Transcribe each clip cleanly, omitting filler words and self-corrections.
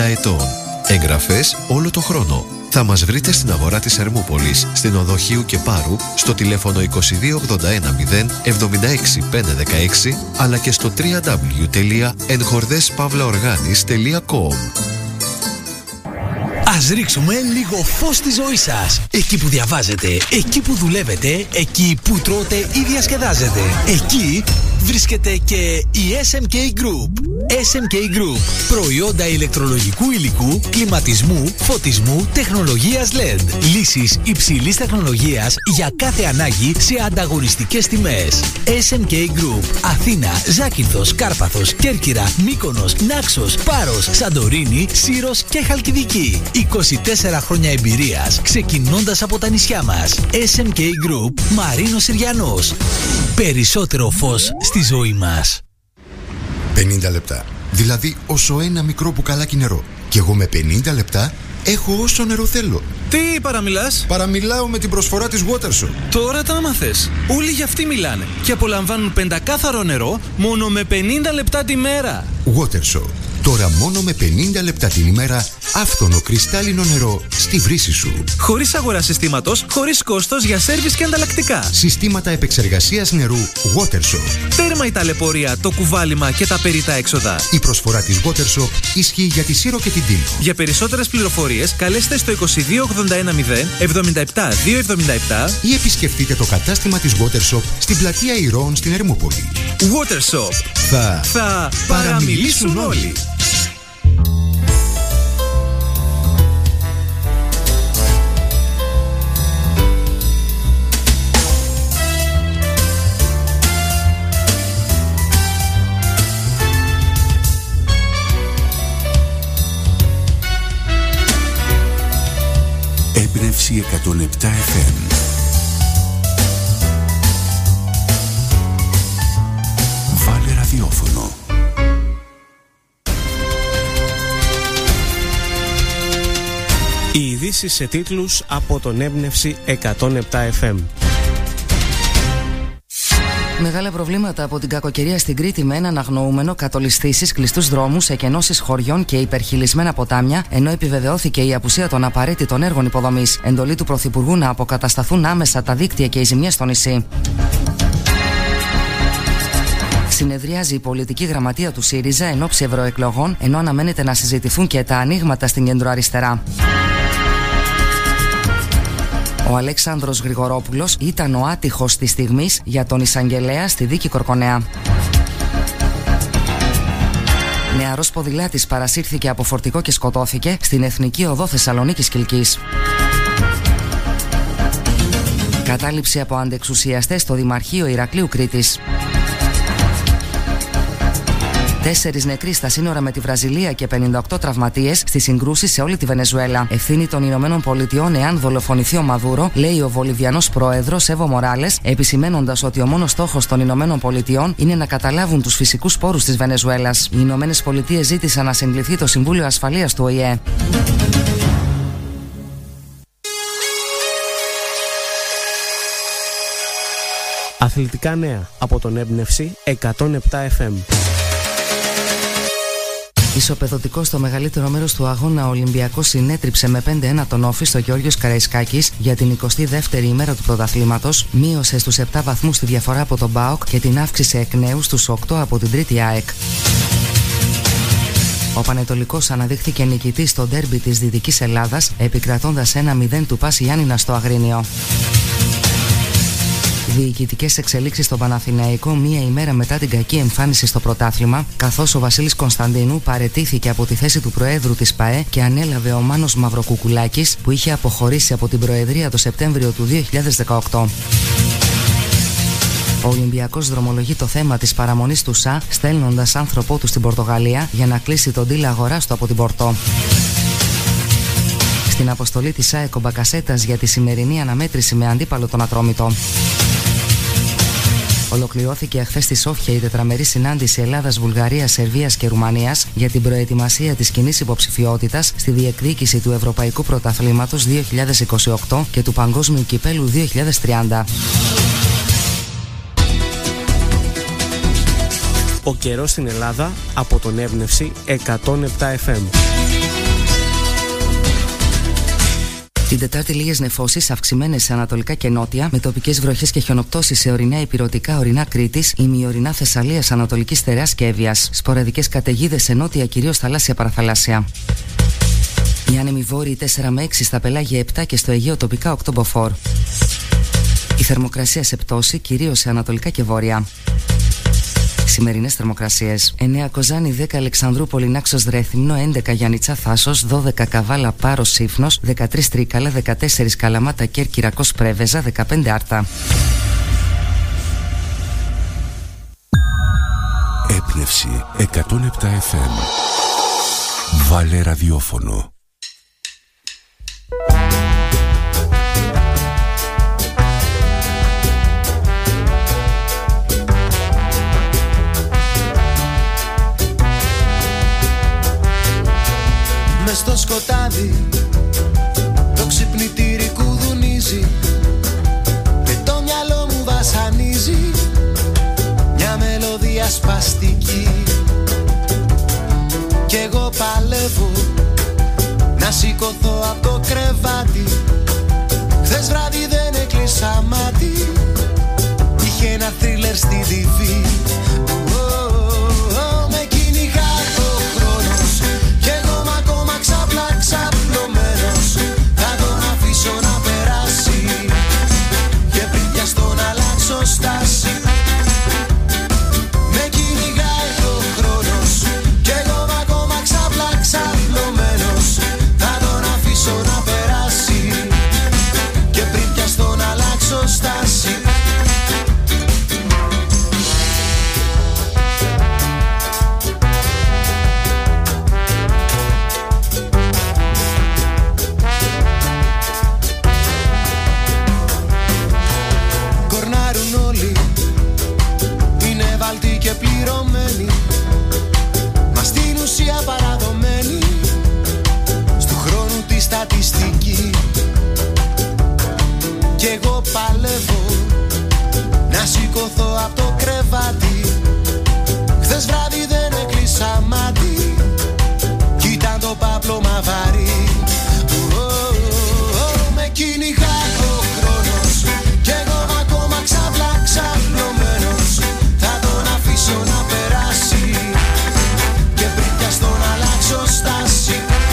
ετών. Εγγραφές όλο το χρόνο. Θα μας βρείτε στην αγορά της Ερμούπολης, στην οδό Χίου και Πάρου, στο τηλέφωνο 22810 76516, αλλά και στο www.enjordespavlaorganis.com. Ας ρίξουμε λίγο φως στη ζωή σας. Εκεί που διαβάζετε, εκεί που δουλεύετε, εκεί που τρώτε ή διασκεδάζετε. Εκεί βρίσκεται και η SMK Group. SMK Group. Προϊόντα ηλεκτρολογικού υλικού, κλιματισμού, φωτισμού, τεχνολογίας LED. Λύσεις υψηλής τεχνολογίας για κάθε ανάγκη σε ανταγωνιστικές τιμές. SMK Group. Αθήνα, Ζάκυνθος, Κάρπαθος, Κέρκυρα, Μύκονος, Νάξος, Πάρος, Σαντορίνη, Σύρος και Χαλκιδική. 24 χρόνια εμπειρίας, ξεκινώντας από τα νησιά μας. SMK Group, Μαρίνος Συριανός. Περισσότερο φως στη ζωή μας. 50 λεπτά. Δηλαδή όσο ένα μικρό μπουκαλάκι νερό. Και εγώ με 50 λεπτά έχω όσο νερό θέλω. Τι παραμιλάς? Παραμιλάω με την προσφορά της Watershop. Τώρα τα άμαθες. Όλοι για αυτή μιλάνε. Και απολαμβάνουν πεντακάθαρο νερό μόνο με 50 λεπτά τη μέρα. Watershop. Τώρα μόνο με 50 λεπτά την ημέρα άφθονο κρυστάλλινο νερό στη βρύση σου. Χωρίς αγορά συστήματος, χωρίς κόστος για σέρβις και ανταλλακτικά. Συστήματα επεξεργασίας νερού Watershop. Τέρμα η ταλαιπωρία, το κουβάλιμα και τα περιτά έξοδα. Η προσφορά της Watershop ισχύει για τη Σύρο και την Τίνο. Για περισσότερες πληροφορίες καλέστε στο 22810 77277 ή επισκεφτείτε το κατάστημα της Watershop στην πλατεία Ηρώων στην Ερμούπολη. Watershop. Θα παραμιλήσουν όλοι. Έμπνευση 107 FM. Βάλε ραδιόφωνο. Οι ειδήσεις σε τίτλους από τον Έμπνευση 107 FM. Μεγάλα προβλήματα από την κακοκαιρία στην Κρήτη με έναν αγνοούμενο, κατολισθήσεις, κλειστούς δρόμους, εκενώσεις χωριών και υπερχειλισμένα ποτάμια, ενώ επιβεβαιώθηκε η απουσία των απαραίτητων έργων υποδομής. Εντολή του Πρωθυπουργού να αποκατασταθούν άμεσα τα δίκτυα και οι ζημιές στο νησί. Συνεδριάζει η πολιτική γραμματεία του ΣΥΡΙΖΑ εν ώψη ευρωεκλογών, ενώ αναμένεται να συζητηθούν και τα ανοίγματα στην κεντροαριστερά. Ο Αλέξανδρος Γρηγορόπουλος ήταν ο άτυχος της στιγμής για τον εισαγγελέα στη δίκη Κορκονέα. Νεαρός ποδηλάτης παρασύρθηκε από φορτηγό και σκοτώθηκε στην Εθνική Οδό Θεσσαλονίκης Κιλκής. Κατάληψη από αντεξουσιαστές στο Δημαρχείο Ηρακλείου Κρήτης. 4 νεκροί στα σύνορα με τη Βραζιλία και 58 τραυματίες στις συγκρούσεις σε όλη τη Βενεζουέλα. Ευθύνη των Ηνωμένων Πολιτειών εάν δολοφονηθεί ο Μαδούρο, λέει ο Βολιβιανός πρόεδρος Εύω Μοράλες, επισημένοντας ότι ο μόνος στόχος των Ηνωμένων Πολιτειών είναι να καταλάβουν τους φυσικούς πόρους της Βενεζουέλας. Οι Ηνωμένες Πολιτείες ζήτησαν να συγκληθεί το Συμβούλιο Ασφαλείας του ΟΗΕ. Αθλητικά νέα από τον Έμπνευση 107 FM. Ισοπεδωτικό στο μεγαλύτερο μέρος του αγώνα, ο Ολυμπιακός συνέτριψε με 5-1 τον Όφη στο Γεώργιος Καραϊσκάκης για την 22η ημέρα του πρωταθλήματος, μείωσε στους 7 βαθμούς τη διαφορά από τον ΠΑΟΚ και την αύξησε εκ νέου στους 8 από την τρίτη ΑΕΚ. Ο Πανετολικός αναδείχθηκε νικητής στο ντέρμπι της Δυτικής Ελλάδας, επικρατώντας 1-0 του ΠΑΣ Γιάννηνα στο Αγρίνιο. Διοικητικές εξελίξεις στον Παναθηναϊκό μία ημέρα μετά την κακή εμφάνιση στο πρωτάθλημα, καθώς ο Βασίλης Κωνσταντίνου παραιτήθηκε από τη θέση του Προέδρου της ΠΑΕ και ανέλαβε ο Μάνος Μαυροκουκουλάκης, που είχε αποχωρήσει από την Προεδρία το Σεπτέμβριο του 2018. Ο Ολυμπιακός δρομολογεί το θέμα της παραμονής του ΣΑ, στέλνοντας άνθρωπό του στην Πορτογαλία για να κλείσει τον deal αγοράς του από την Πορτό. Στην αποστολή της ΑΕΚ ο Μπακασέτας για τη σημερινή αναμέτρηση με αντίπαλο τον Ατρόμητο. Ολοκληρώθηκε εχθές στη Σόφια η τετραμερή συνάντηση Ελλάδας, Βουλγαρίας, Σερβίας και Ρουμανίας για την προετοιμασία της κοινής υποψηφιότητας στη διεκδίκηση του Ευρωπαϊκού Πρωταθλήματος 2028 και του Παγκόσμιου Κυπέλου 2030. Ο καιρός στην Ελλάδα από τον Έμπνευση 107 FM. Την Τετάρτη λίγες νεφώσεις, αυξημένες σε ανατολικά και νότια, με τοπικές βροχές και χιονοπτώσεις σε ορεινά Ηπειρωτικά, ορεινά Κρήτης, ημιορεινά Θεσσαλίας, ανατολικής Στερεάς και Εύβοιας. Σποραδικές καταιγίδες σε νότια, κυρίως θαλάσσια παραθαλάσσια. Οι άνεμοι βόρειοι 4 με 6, στα πελάγια 7 και στο Αιγαίο τοπικά 8 μποφόρ. Η θερμοκρασία σε πτώση, κυρίως σε ανατολικά και βόρεια. Σημερινές θερμοκρασίες: 9 Κοζάνη, 10 Αλεξανδρούπολη, Νάξος Ρέθυμνο, 11 Γιάννητσά Θάσος, 12 Καβάλα Πάρος Σύφνος, 13 Τρίκαλα, 14 Καλαμάτα Κέρκυρα Πρέβεζα, 15 Άρτα. Έπνευση 107 FM. Βάλε ραδιόφωνο. Μες στο σκοτάδι το ξυπνητήρι κουδουνίζει και το μυαλό μου βασανίζει μια μελωδία σπαστική κι εγώ παλεύω να σηκωθώ από το κρεβάτι. Χθες βράδυ δεν έκλεισα μάτι, είχε ένα θρίλερ στη TV. Ξαπλωμένος, θα τον αφήσω να περάσει και πριν πιαστώ να αλλάξω στάση. Με κυνηγάει το χρόνος κι εγώ είμαι ακόμα ξαπλωμένος, θα τον αφήσω να περάσει και πριν πιαστώ να αλλάξω στάση. Και πληρωμένη, μα στην ουσία παραδομένη στου χρόνου τη στατιστική. Κι εγώ παλεύω να σηκωθώ από το κρεβάτι. Χθες βράδυ δεν έκλεισα μάτι κι ήταν το πάπλωμα βαρύ. Με κυνηγάει ο χρόνος κι εγώ ακόμα ξαπλωμένος, θα τον αφήσω να περάσει και πριν πιαστώ να αλλάξω στάση.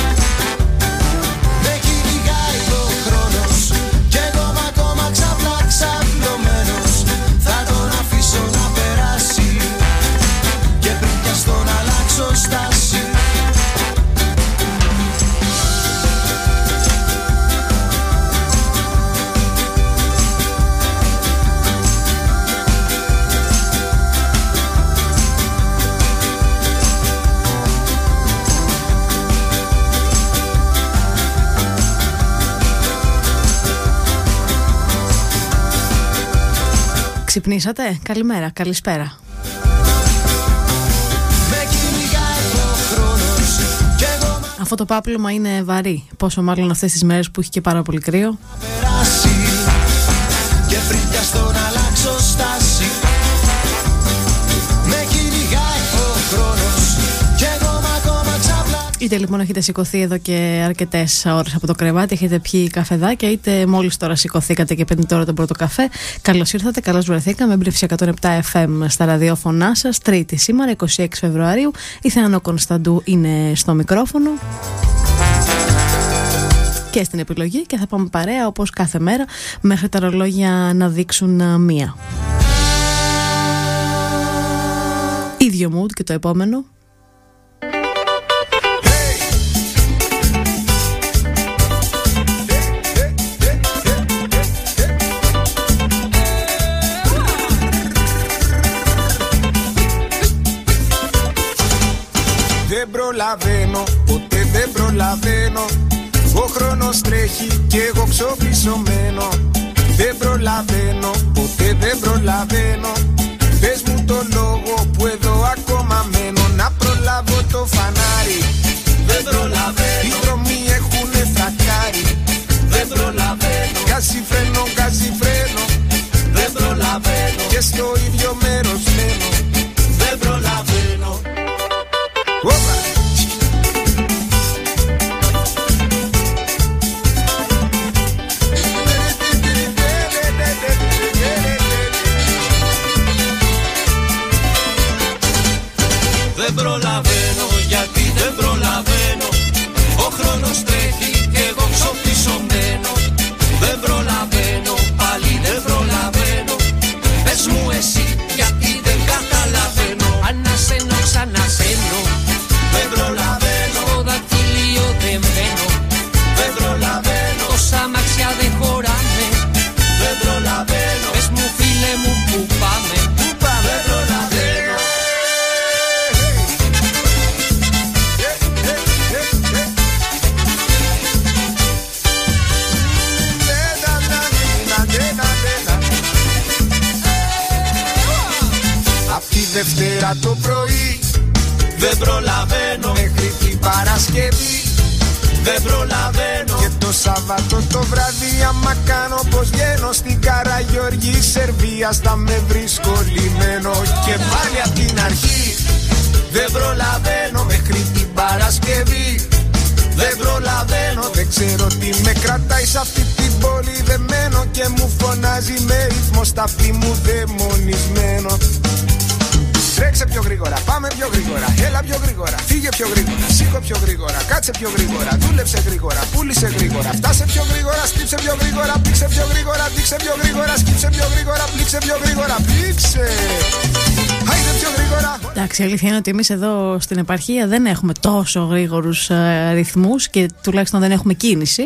Με κυνηγάει ο χρόνος κι εγώ είμαι ακόμα ξαπλωμένος, θα τον αφήσω να περάσει και πριν πιαστώ να αλλάξω στάση. Ξυπνήσατε? Καλημέρα, καλησπέρα. Αυτό το πάπλωμα είναι βαρύ, πόσο μάλλον αυτές τις μέρες που έχει και πάρα πολύ κρύο. Και πριν πιαστώ να αλλάξω στάση. Με κυνηγάει ο χρόνος και εγώ ακόμα ξαπλά. Είτε λοιπόν έχετε σηκωθεί εδώ και αρκετές ώρες από το κρεβάτι, έχετε πιει καφεδάκια, είτε μόλις τώρα σηκωθήκατε και παίρνετε τώρα τον πρώτο καφέ. Καλώς ήρθατε, καλώς βρεθήκαμε. Έμπνευση 107 FM στα ραδιόφωνά σας. Τρίτη σήμερα, 26 Φεβρουαρίου. Η Θεανό Κωνσταντού είναι στο μικρόφωνο και στην επιλογή και θα πάμε παρέα όπως κάθε μέρα μέχρι τα ρολόγια να δείξουν μία. Ίδιο mood και το επόμενο. Δεν προλαβαίνω, ποτέ δεν προλαβαίνω. Ο χρόνος τρέχει και εγώ ξοπισωμένο. Δεν προλαβαίνω, ποτέ δεν προλαβαίνω. Πες μου το λόγο που εδώ ακόμα μένω. Να προλάβω το φανάρι. Δεν προλαβαίνω. Οι δρόμοι έχουνε φρακάρι. Δεν προλαβαίνω. Γκάζι φρένο, γκάζι φρένο. Δεν προλαβαίνω. Και στο ίδιο μέρος μένω. Δεν προλαβαίνω. Όπα. 11 το πρωί. Δεν προλαβαίνω μέχρι την Παρασκευή. Δεν προλαβαίνω. Και το Σάββατο το βράδυ άμα κάνω πως βγαίνω στην Καραγιοργή Σερβίας θα με βρίσκω λυμμένο. Και πάλι απ' την αρχή. Δεν προλαβαίνω μέχρι την Παρασκευή. Δεν προλαβαίνω, δεν ξέρω τι με κρατάει σε αυτή την πόλη δεμένο. Και μου φωνάζει με ρυθμό στα αυτή μου δαιμονισμένο. Τρέξε πιο γρήγορα, πάμε πιο γρήγορα. Έλα πιο γρήγορα, φύγε πιο γρήγορα. Σήκω πιο γρήγορα, κάτσε πιο γρήγορα. Δούλεψε γρήγορα, πούλησε γρήγορα. Φτάσε πιο γρήγορα, σκύψε πιο γρήγορα. Πλήξε πιο γρήγορα, δείξε πιο γρήγορα. Σκύψε πιο γρήγορα, πλήξε πιο γρήγορα. Πλήξε. Άιντε πιο γρήγορα. Εντάξει, η αλήθεια είναι ότι εμείς εδώ στην επαρχία δεν έχουμε τόσο γρήγορους ρυθμούς και τουλάχιστον δεν έχουμε κίνηση.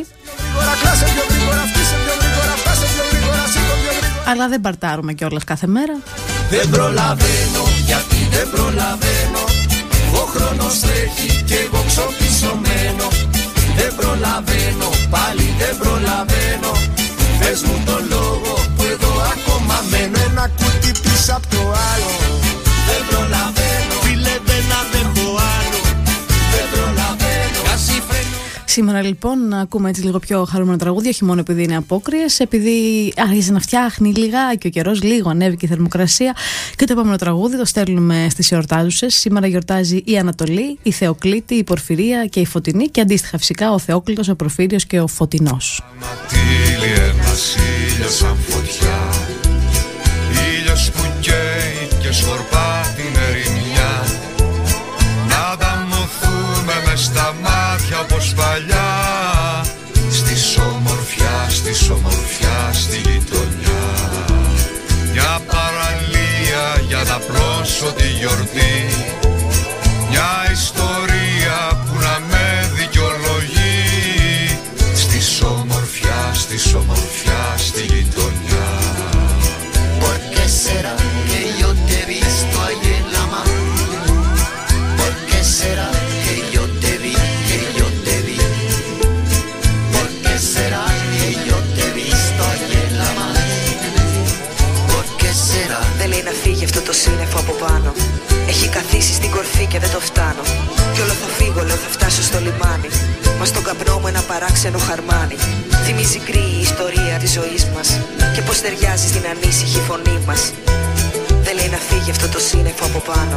Αλλά δεν παρτάρουμε κιόλας κάθε μέρα. Δεν προλαβαίνω, γιατί δεν προλαβαίνω. Ο χρόνος τρέχει και εγώ ξοπισωμένο. Δεν προλαβαίνω, πάλι δεν προλαβαίνω. Πες μου τον λόγο που εδώ ακόμα μένω. Ένα κουτί πίσω απ' το άλλο. Δεν προλαβαίνω, φίλε δεν αντέχω άλλο. Δεν προλαβαίνω, κάση φρένω. Σήμερα λοιπόν να ακούμε έτσι λίγο πιο χαρούμενα τραγούδια, όχι μόνο επειδή είναι απόκριες, επειδή άρχισε να φτιάχνει λιγάκι ο καιρός, λίγο ανέβηκε η θερμοκρασία. Και το επόμενο τραγούδι το στέλνουμε στις εορτάζουσες. Σήμερα γιορτάζει η Ανατολή, η Θεοκλήτη, η Πορφυρία και η Φωτεινή. Και αντίστοιχα φυσικά ο Θεόκλητος, ο Πορφύριος και ο Φωτεινός. Αματήλει ένας ήλιος σαν φωτιά, ήλιος που καίει και σκορπά την ερημιά. Να ανταμωθούμε μες στα μάτια όπως παλιά. Στη ομορφιά, στη γειτονιά. Μια παραλία για να πλώσω τη γιορτή. Μια ιστορία που να με δικαιολογεί. Στη ομορφιά, στη γειτονιά. ¿Por qué será que yo te he visto ahí en la mano? ¿Por qué será que yo te vi, que yo te vi? ¿Por qué será que yo te he visto ahí en la mano? ¿Por qué será? Δεν λέει να φύγει αυτό το σύννεφο από πάνω. Έχει καθίσει στην κορφή και δεν το φτάνω. Κι όλο θα φύγω, λέω θα φτάσω στο λιμάνι. Μα στον καπνό μου ένα παράξενο χαρμάνι. Θυμίζει γκρι η ιστορία της ζωής μας. Και πως ταιριάζει στην ανήσυχη φωνή μας. Δεν λέει να φύγει αυτό το σύννεφο από πάνω.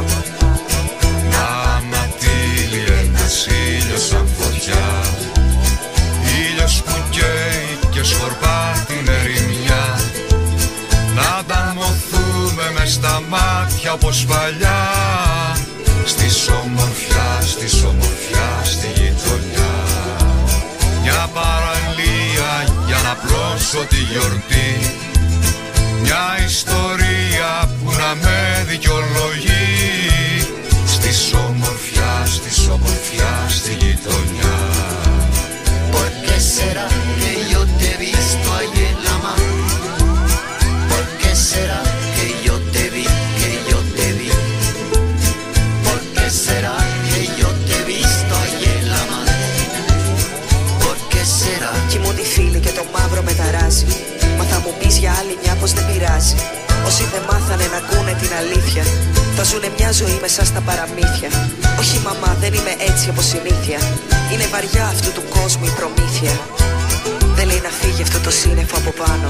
Αματήλει ένας ήλιος σαν φωτιά, ήλιος που καίει και σκορπά την ερημιά. Να ανταμωθούμε μες στα μάτια όπως παλιά. Στη ομορφιά, στη γειτονιά. Μια παραλία για να πλώσω τη γιορτή. Μια ιστορία που να με δικαιολογεί. Στη ομορφιά, στη γειτονιά. ¿Por qué será que yo te he visto ahí en la mano? ¿Por qué será que yo te vi, que yo te vi? ¿Por qué será que yo te he visto ahí en la mano? ¿Por qué será? Κοιμούν τη φίλη και το μαύρο με ταράζει. Μα θα μου πεις για άλλη μια πως δεν πειράζει. Όσοι δεν μάθανε να ακούνε την αλήθεια θα ζουνε μια ζωή μέσα στα παραμύθια. Όχι μαμά, δεν είμαι έτσι όπως συνήθεια. Είναι βαριά αυτού του κόσμου η προμήθεια. Δεν λέει να φύγει αυτό το σύννεφο από πάνω.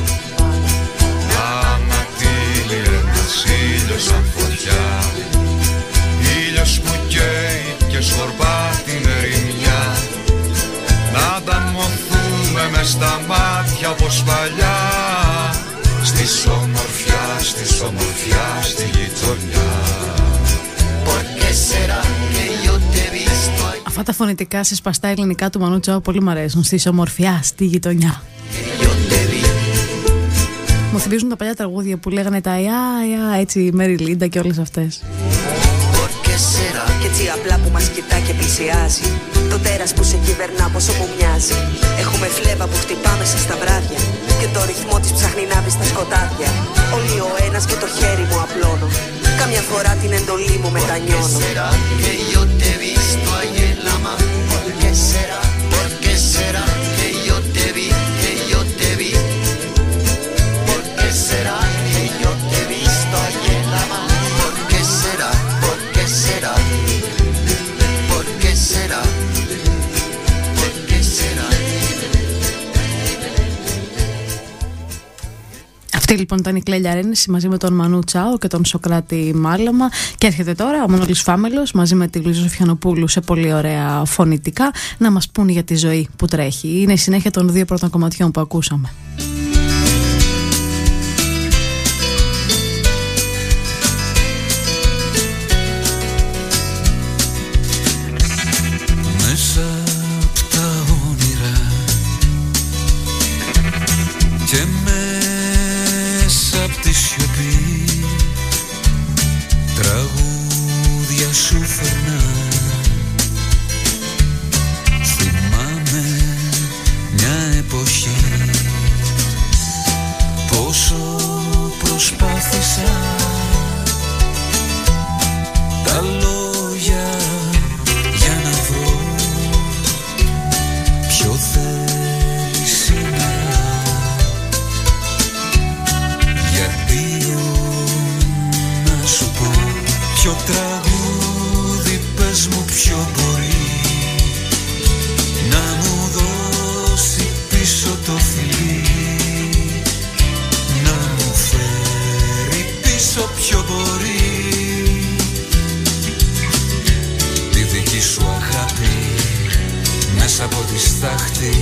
Αματήλει ένας ήλιος σαν φωτιά, ήλιος που καίει και σκορπά την ερημιά. Να ανταμωθούμε μες στα μάτια όπως παλιά. Στη ομορφιά, στη γειτονιά. Αυτά τα φωνητικά σε σπαστά ελληνικά του Μανού Τσάου πολύ μ' αρέσουν. Στη ομορφιά, στη γειτονιά. Μου θυμίζουν τα παλιά τραγούδια που λέγανε τα «Ια», έτσι η Μέρι Λίντα και όλες αυτές. Και έτσι απλά που μας κοιτά και πλησιάζει. Το τέρας που σε κυβερνά πόσο μου μοιάζει. Έχουμε φλέβα που χτυπά μέσα στα βράδια. Και το ρυθμό της ψάχνει να βρει στα σκοτάδια. Όλοι ο ένας και το χέρι μου απλώνω. Καμιά φορά την εντολή μου μετανιώνω. Αυτή λοιπόν ήταν η Κλέλια Ρένηση μαζί με τον Μανού Τσάο και τον Σοκράτη Μάλαμα. Και έρχεται τώρα ο Μανώλης Φάμελος μαζί με τη Λουίζα Σοφιανοπούλου σε πολύ ωραία φωνητικά να μας πούν για τη ζωή που τρέχει. Είναι η συνέχεια των δύο πρώτων κομματιών που ακούσαμε. Και μέσα απ' τη σιωπή τραγούδια σου φερνά. Θυμάμαι μια εποχή πόσο προσπάθησα τα λόγια για να βρω ποιο θέλει σήμερα. Να σου πω ποιο τραγούδι πες μου ποιο μπορεί να μου δώσει πίσω το φιλί, να μου φέρει πίσω ποιο μπορεί τη δική σου αγάπη μέσα από τη στάχτη.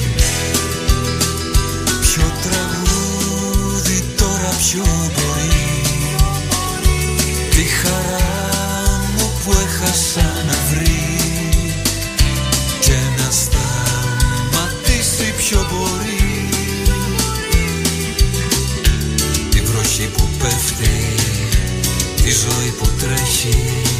Ποιο τραγούδι τώρα ποιο μπορεί τη χαρά μου που έχασα να βρει και να σταματήσει ποιο μπορεί τη βροχή που πέφτει, τη ζωή που τρέχει.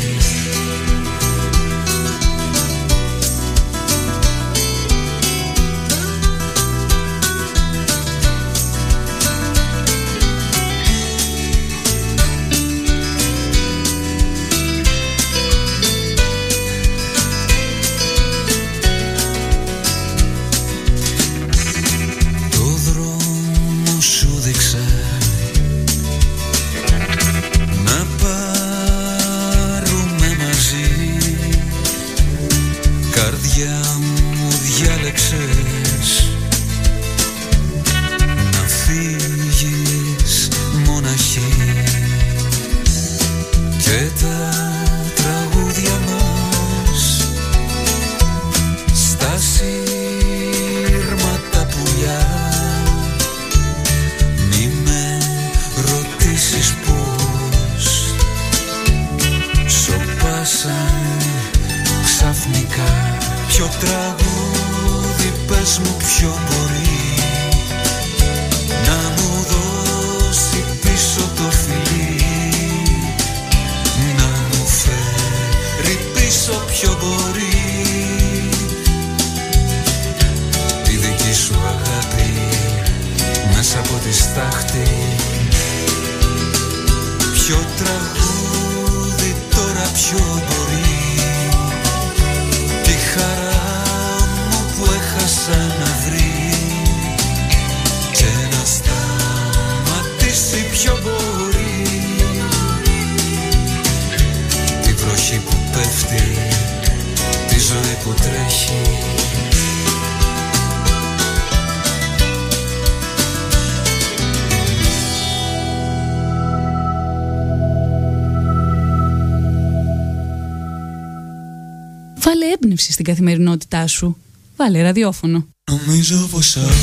Βάλε έμπνευση στην καθημερινότητά σου. Βάλε ραδιόφωνο. Νομίζω πως ακούω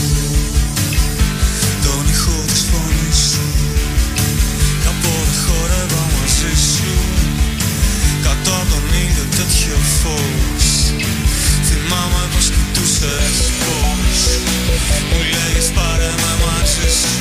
τον ήχο της φωνής σου. Κάπου δεν χορεύα μαζί σου. Κάτω από τον ήλιο τέτοιο φως. Θυμάμαι πως κοιτούσες πως μου λέγες πάρε με μαζί σου.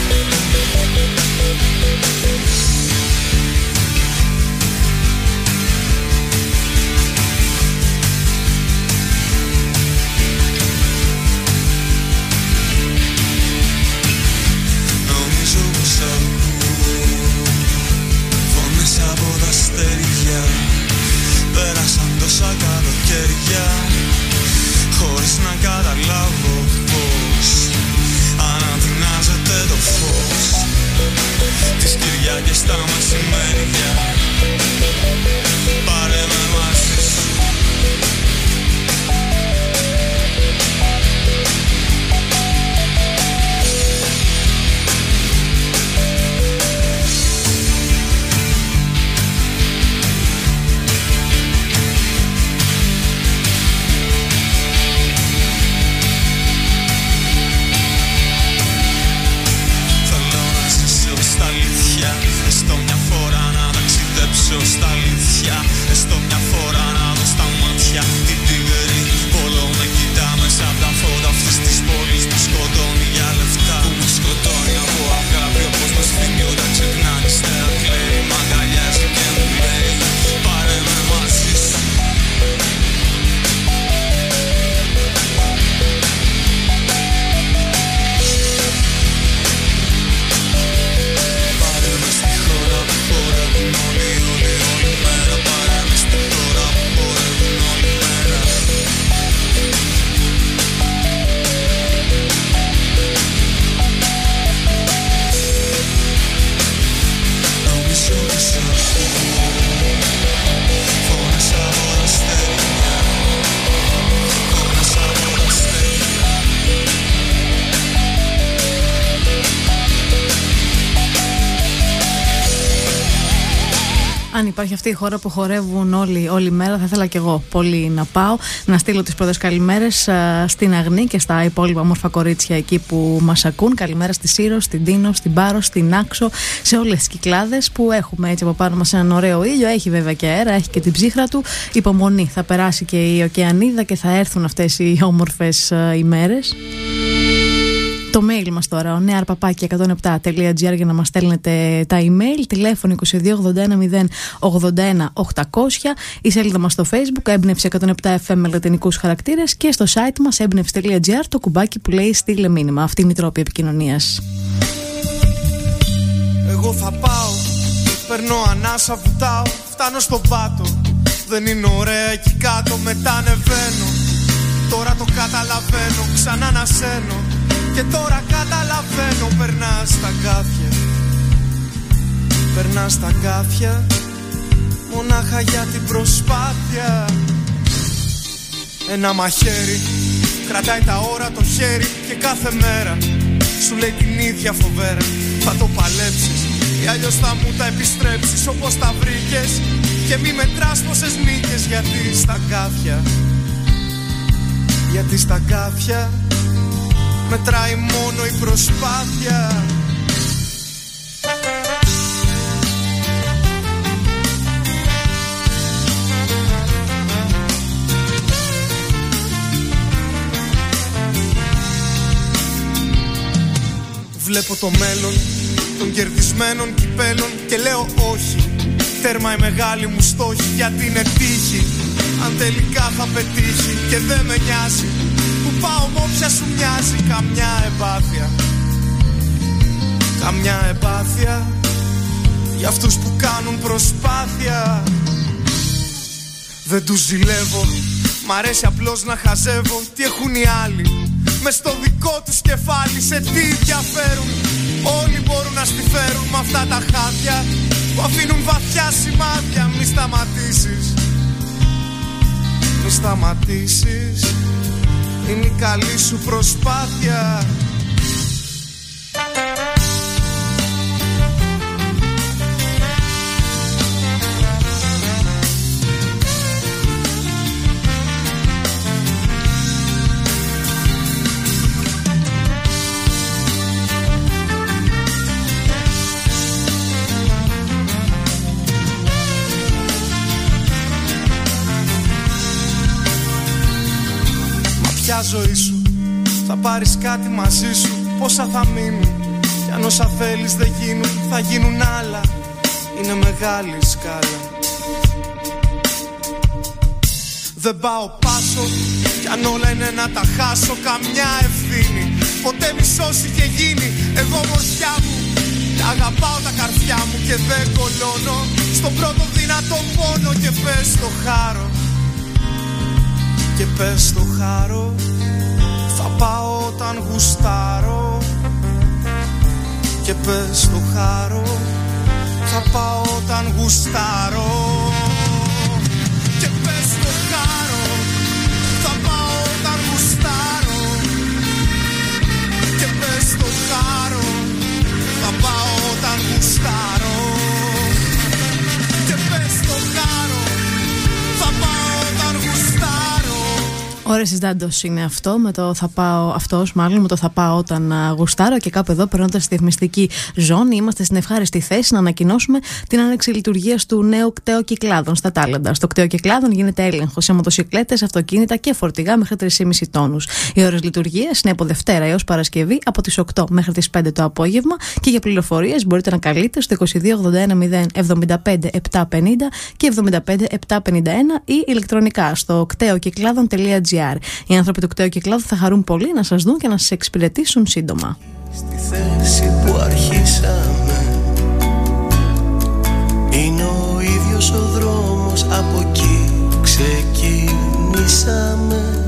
Φωνές από τα αστέρια, πέρασαν τόσα καλοκαίρια χωρίς να καταλάβω πως αναδυνάζεται το φως τις Κυριακές στα μεσημέρια. Πάρε με μαζί σου. Αν υπάρχει αυτή η χώρα που χορεύουν όλη μέρα, θα ήθελα κι εγώ πολύ να πάω. Να στείλω τις πρώτες καλημέρες στην Αγνή και στα υπόλοιπα όμορφα κορίτσια εκεί που μας ακούν. Καλημέρα στη Σύρο, στην Τίνο, στην Πάρο, στην Άξο, σε όλες τις Κυκλάδες που έχουμε έτσι από πάνω μας έναν ωραίο ήλιο. Έχει βέβαια και αέρα, έχει και την ψύχρα του. Υπομονή, θα περάσει και η ωκεανίδα και θα έρθουν αυτές οι όμορφες ημέρες. Το mail μας τώρα, onearpapaki107.gr για να μας στέλνετε τα email. Τηλέφωνο 2281 081 800. Η σελίδα μας στο Facebook, έμπνευση 107 FM με λατινικούς χαρακτήρες. Και στο site μας, έμπνευση.gr, το κουμπάκι που λέει στείλε μήνυμα. Αυτή είναι η τρόπη επικοινωνίας. Εγώ θα πάω, περνώ ανάσα, βουτάω, φτάνω στον πάτο. Δεν είναι ωραία εκεί κάτω, μετά ανεβαίνω. Τώρα το καταλαβαίνω, ξανά ανασένω. Και τώρα καταλαβαίνω, περνά στα κάθια. Περνά στα κάθια, μονάχα για την προσπάθεια. Ένα μαχαίρι, κρατάει τα ώρα το χέρι. Και κάθε μέρα σου λέει την ίδια φοβέρα. Θα το παλέψεις ή αλλιώς θα μου τα επιστρέψεις όπως τα βρήκες. Και μη μετράς πόσες νίκες, γιατί στα κάθια. Γιατί στα κάθια μετράει μόνο η προσπάθεια. Βλέπω το μέλλον των κερδισμένων κυπέλων και λέω όχι. Τέρμα η μεγάλη μου στόχη, γιατί είναι τύχη. Αν τελικά θα πετύχει και δεν με νοιάζει που πάω μ' όποια σου μοιάζει. Καμιά εμπάθεια, καμιά εμπάθεια για αυτούς που κάνουν προσπάθεια. Δεν τους ζηλεύω, μ' αρέσει απλώς να χαζεύω. Τι έχουν οι άλλοι μες στο δικό τους κεφάλι, σε τι διαφέρουν. Όλοι μπορούν να στη φέρουν με αυτά τα χάδια που αφήνουν βαθιά σημάδια. Μη σταματήσεις, μη σταματήσεις, είναι η καλή σου προσπάθεια. Ποια ζωή σου, θα πάρεις κάτι μαζί σου, πόσα θα μείνουν. Κι αν όσα θέλεις δεν γίνουν, θα γίνουν άλλα. Είναι μεγάλη σκάλα. Δεν πάω πάσο, κι αν όλα είναι να τα χάσω. Καμιά ευθύνη, ποτέ μισός είχε γίνει. Εγώ μορφιά μου, αγαπάω τα καρδιά μου και δεν κολώνω στον πρώτο δυνατό πόνο. Και πες το χάρο, και πες το χάρο, θα πάω όταν γουστάρω. Και πες το χάρο, θα πάω όταν γουστάρω. Και πες το χάρο, θα πάω όταν γουστάρω. Και πες το χάρο, θα πάω όταν γουστάρω. Και πες το χάρο, θα πάω όταν γουστάρω. Ωρες της Δάντος είναι αυτό, με το θα πάω, αυτός μάλλον με το θα πάω όταν γουστάρω. Και κάπου εδώ, περνώντας στη διαφημιστική ζώνη, είμαστε στην ευχάριστη θέση να ανακοινώσουμε την άνοιξη λειτουργίας του νέου κτέο Κυκλάδων στα Τάλαντα. Στο κτέο Κυκλάδων γίνεται έλεγχος σε μοτοσυκλέτες, αυτοκίνητα και φορτηγά μέχρι 3,5 τόνους. Οι ώρες λειτουργίας είναι από Δευτέρα έως Παρασκευή από τις 8 μέχρι τις 5 το απόγευμα. Και για πληροφορίες μπορείτε να καλείτε στο 2281 075 750 και 75 751 ή ηλεκτρονικά στο κτέοκυκλάδων.gr. Οι άνθρωποι του κτέου Κυκλάδου θα χαρούν πολύ να σας δουν και να σας εξυπηρετήσουν σύντομα. Στη θέση που αρχίσαμε είναι ο ίδιος ο δρόμος, από εκεί ξεκινήσαμε.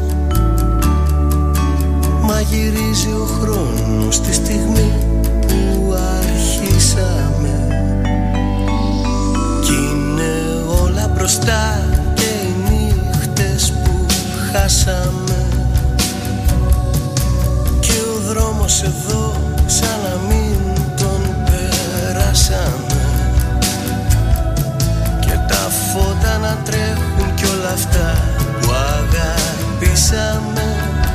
Μα γυρίζει ο χρόνος τη στιγμή που αρχίσαμε. Κι είναι όλα μπροστά και οι νύχτες που χάσαμε. Και ο δρόμος εδώ σαν να μην τον περάσαμε. Και αγαπήσαμε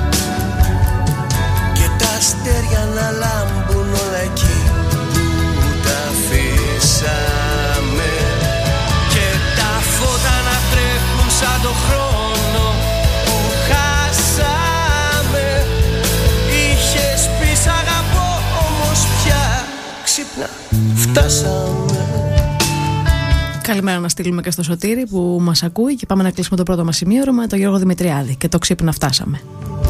και τα αστέρια να λάμπουν όλα εκεί που τα αφήσαμε και τα φώτα να τρέχουν σαν το χρόνο που χάσαμε. Είχες πει σ' αγαπώ, όμως πια ξύπνα, φτάσαμε. Καλημέρα να στείλουμε και στο Σωτήρι που μας ακούει και πάμε να κλείσουμε το πρώτο μας σημείωμα, το Γιώργο Δημητριάδη και το ξύπνα φτάσαμε.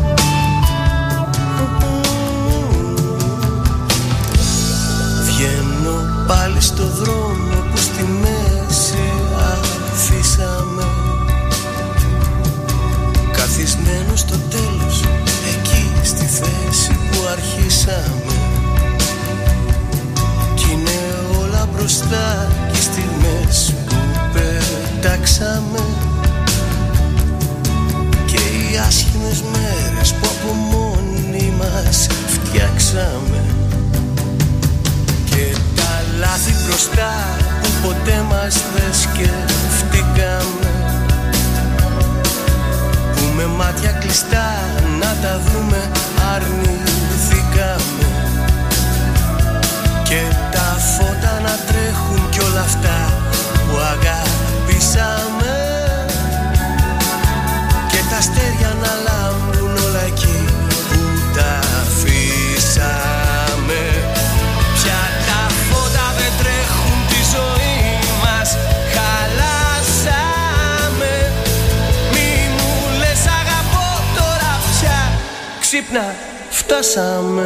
Βγαίνω πάλι στο δρόμο που στη μέση αφήσαμε, καθισμένο στο τέλος εκεί στη θέση που αρχίσαμε. Κι είναι όλα μπροστά και οι στιγμές που πετάξαμε και οι άσχημες μέρες που από μόνοι μας φτιάξαμε και τα λάθη μπροστά που ποτέ μας δεν σκεφτήκαμε, που με μάτια κλειστά να τα δούμε αρνηθήκαμε και τα φώτα να τρέχουν κι όλα αυτά που αγαπήσαμε και τα αστέρια να λάμπουν όλα εκεί που τα αφήσαμε. Πια τα φώτα δεν τρέχουν τη ζωή μας, χαλάσαμε. Μη μου λες αγαπώ τώρα πια, ξύπνα φτάσαμε.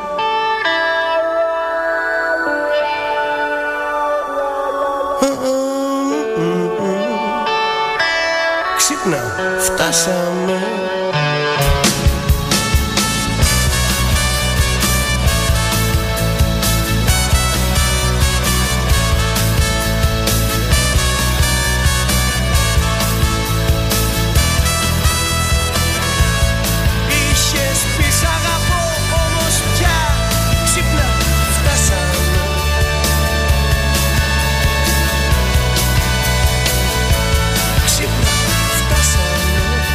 Ξύπνα φτάσαμε. Είχες πει σ' αγαπώ, όμως πια ξύπνα φτάσαμε. Ξύπνα φτάσαμε.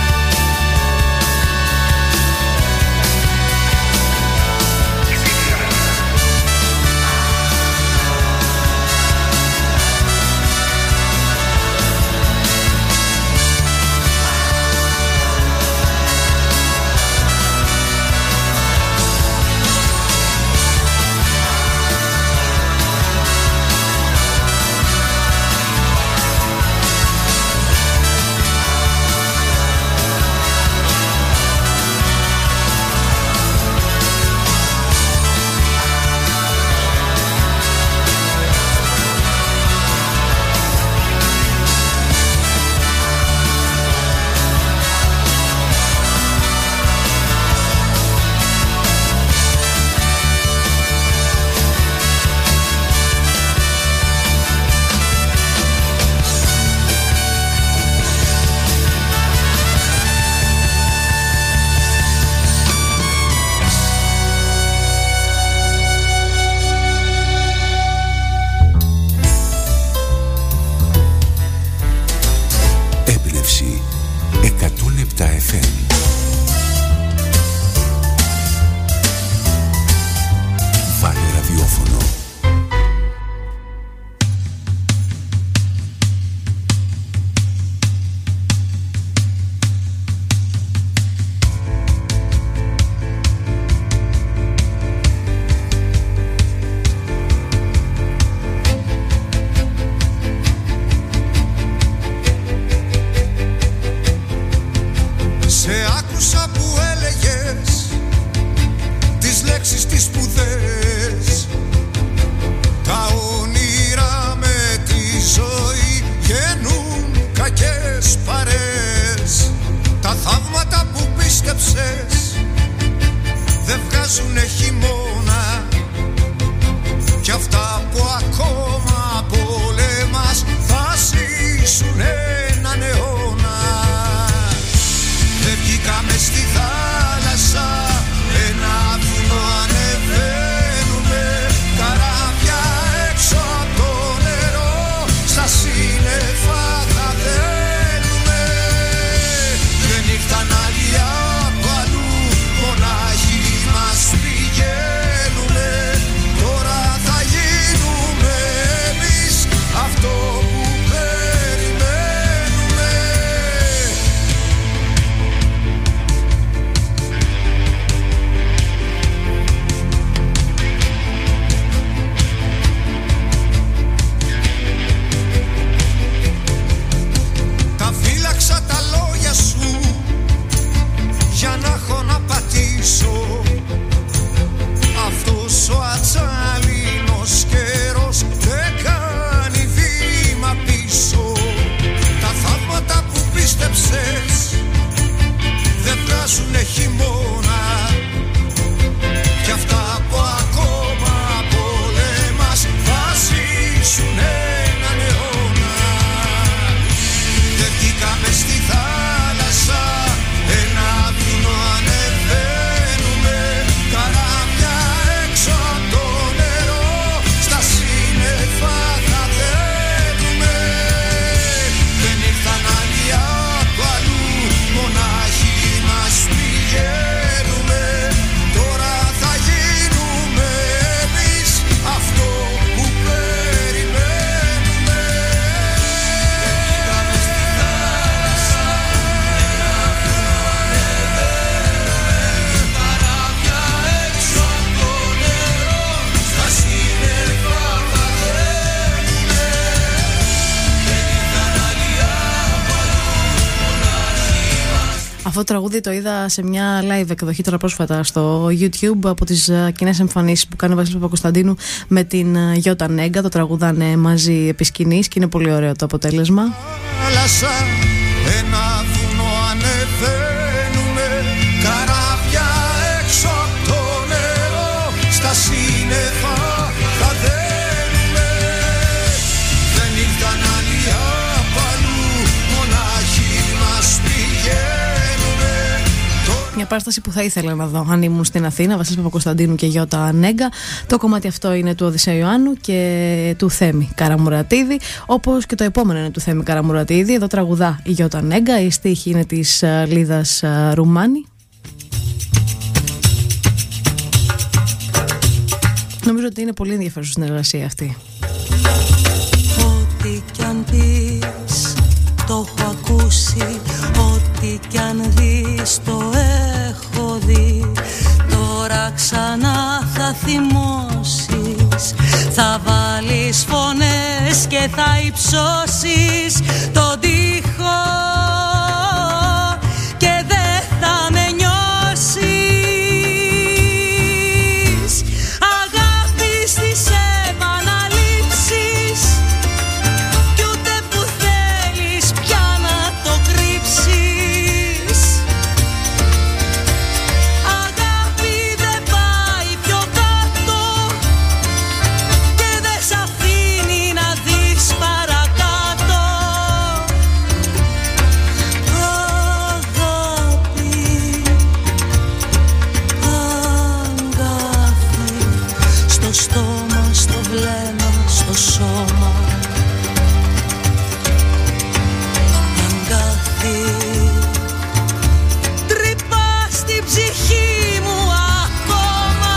Έμπνευση 107 FM. Βάλε ραδιόφωνο. Σε άκουσα που έλεγες τις λέξεις τις σπουδαίες, τα όνειρα με τη ζωή γεννούν κακές παρέες. Τα θαύματα που πίστεψες δεν βγάζουνε χειμώνα κι αυτά που ακόμα πολέμας θα ζήσουν έναν αιώνα. Δεν βγήκαμε στη θάλασσα, ένα βουνό ανεβαίνουμε, καράβια έξω από το νερό, στα σύννεφα θα δένουμε. Δεν ήρθαν άλλοι Αυτό το τραγούδι το είδα σε μια live εκδοχή τώρα πρόσφατα στο YouTube από τις κοινές εμφανίσεις που κάνει ο Βασίλης Παπακοσταντίνου με την Γιώτα Νέγκα. Το τραγουδάνε μαζί επί σκηνής και είναι πολύ ωραίο το αποτέλεσμα. Θάλασσα, ένα βουνό ανεβαίνουμε, καράβια έξω από το νερό, στα σύννεφα θα δένουμε. Δεν ήρθαν άλλοι απ' αλλού, μονάχοι μας πηγαίνουνε. Μια παράσταση που θα ήθελα να δω αν ήμουν στην Αθήνα, Βασίλης Παπακοσταντίνου και Γιώτα Νέγκα. Το κομμάτι αυτό είναι του Οδυσσέα Ιωάννου και του Θέμη Καραμουρατίδη, όπως και το επόμενο είναι του Θέμη Καραμουρατίδη. Εδώ τραγουδά η Γιώτα Νέγκα, η στίχη είναι της Λίδας Ρουμάνη. Νομίζω ότι είναι πολύ ενδιαφέρουσα συνεργασία αυτή. Ό,τι κι αν πεις, το έχω ακούσει. Ό,τι κι αν δεις, το έχω δει. Τώρα ξανά θα θυμώσεις, θα βάλεις φωνές και θα υψώσεις τον τοίχο και δεν θα με νιώσεις. Αγάπη στις επαναλήψεις κι ούτε που θέλεις πια να το κρύψεις. Αγάπη δεν πάει πιο κάτω και δεν σ' αφήνει να δεις παρακάτω. Αγάπη, αγκάθι, στο στόμα, στο βλέμμα, στο σώμα. Αγκάθι, τρύπα στην ψυχή μου ακόμα.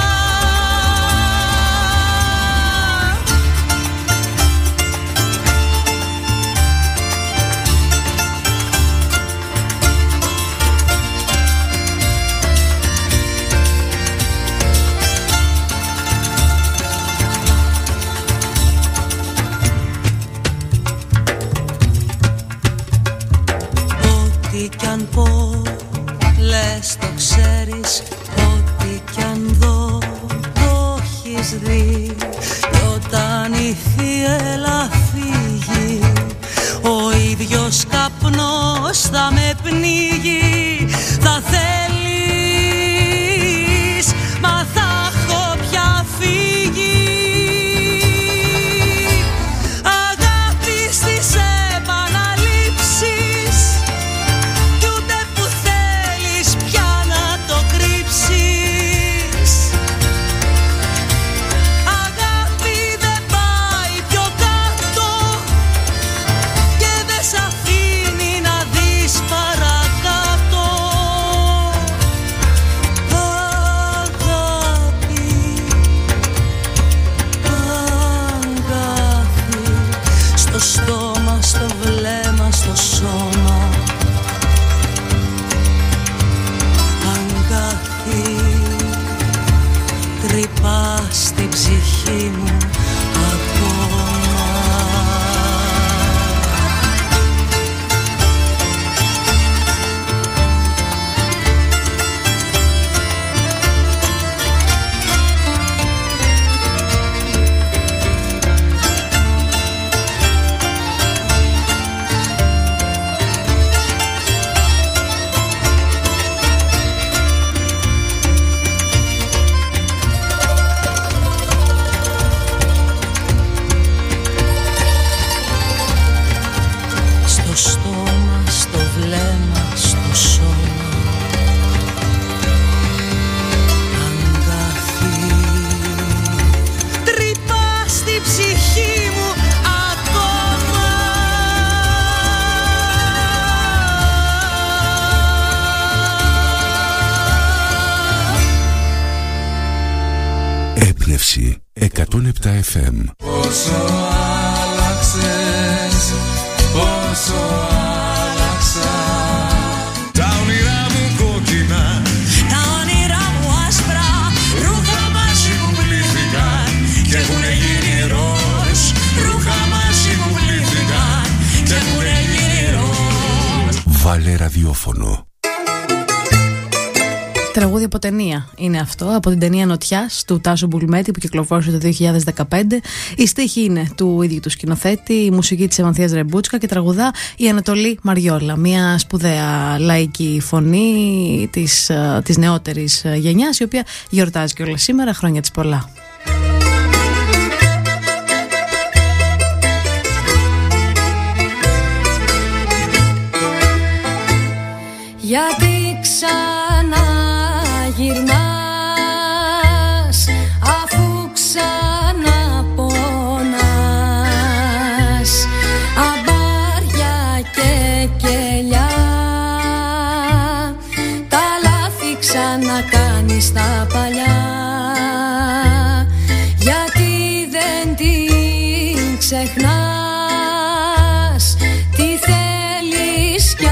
Ό,τι κι αν πω, λες το ξέρεις. Ό,τι κι αν δω, το έχεις δει. Κι όταν η θύελα φύγει, ο ίδιος καπνός θα με πνίγει. Θα θέλεις, μα θα έχω πια φύγει. Αγάπη στις επαναλήψεις κι ούτε που θέλεις πια να το κρύψεις. Αγάπη δεν πάει πιο κάτω και δεν σ' αφήνει να δεις παρακάτω. Αγάπη, αγκάθι, στο στόμα, στο βλέμμα, στο σώμα. Αγκάθι, τρύπα στην ψυχή μου ακόμα. Στο στόμα, στο βλέμμα, στο σώμα. Αγκάθι, τρύπα στην ψυχή μου ακόμα. Έμπνευση 107 FM. Πόσο άλλαξες, πόσο άλλαξα. Τα όνειρά μου κόκκινα, Τα όνειρά μου άσπρα, ρούχα μαζί μου πλήθηκαν και έχουνε γίνει ροζ. Ρούχα μαζί μου πλήθηκαν και έχουνε γίνει ροζ. Βάλε ραδιόφωνο. Τραγούδι από ταινία είναι αυτό, από την ταινία Νοτιάς του Τάσου Μπουλμέτη που κυκλοφόρησε το 2015. Η στίχη είναι του ίδιου του σκηνοθέτη, η μουσική της Εμανθίας Ρεμπούτσκα και τραγουδά η Ανατολή Μαριόλα, μια σπουδαία λαϊκή φωνή της νεότερης γενιάς, η οποία γιορτάζει και όλα σήμερα, χρόνια της πολλά. Γιατί ξαναγυρνάς αφού ξαναπονάς, αμπάρια και κελιά, τα λάθη ξανακάνεις τα παλιά. Γιατί δεν την ξεχνάς, τι θέλεις κι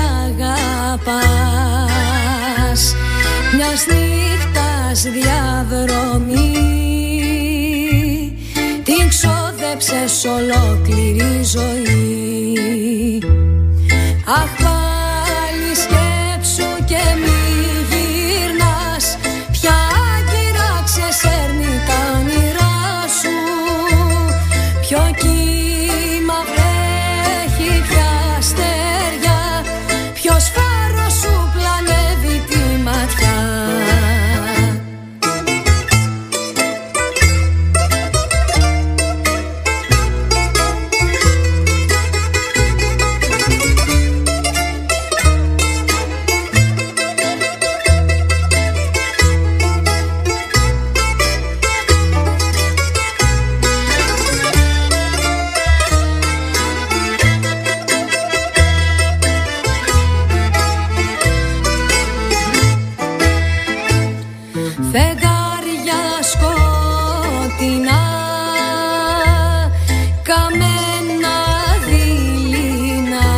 αγαπάς, μιας νύχτας διαδρομή την ξόδεψες ολόκληρη ζωή. Αχ, πάλι σκέψου και μη γυρνάς, πια άγκυρα ξεσέρνει τα όνειρά σου, ποιο κύμα βρέχει, ποια αστέρια, ποιος φάρος σου πλανεύει τη ματιά. Φεγγάρια σκοτεινά, καμένα δειλινά,